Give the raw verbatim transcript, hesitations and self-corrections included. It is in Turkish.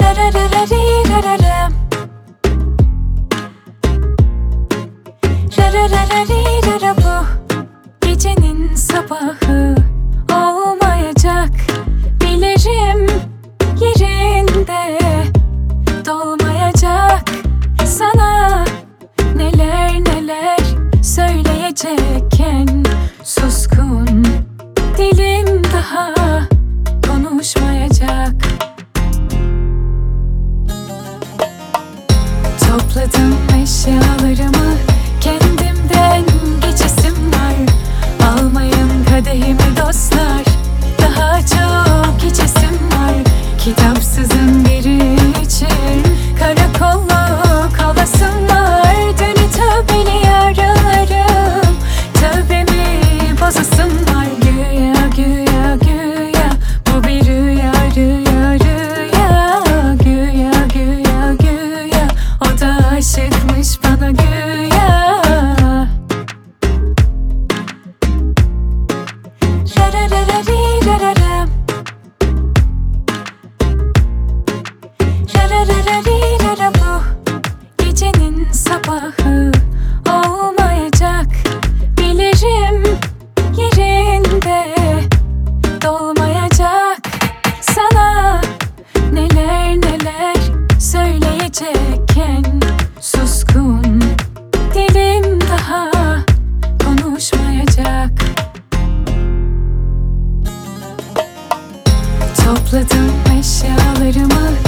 Rararararirararam. Rararararirara, bu gecenin sabahı olmayacak. Bilirim yerinde dolmayacak. Sana neler neler söyleyecekken suskun dilim daha konuşmayacak. Topladım eşyalarımı, kendimden geçesim var. Almayın kadehimi dostlar, daha çok içesim var. Kitapsızın biri için karakolluk kalasım var. Dönü tövbeli yaralarım, tövbemi bozasım var. Güya güya güya bu bir rüya, rüya rüya. Güya güya güya o da aşıkmış bana güya. Rararararirararam. Rararararirara, bu gecenin sabahı olmayacak. Bilirim yerinde dolmayacak. Sana neler neler söyleyecekken suskun dilim daha konuşmayacak. Topladım eşyalarımı,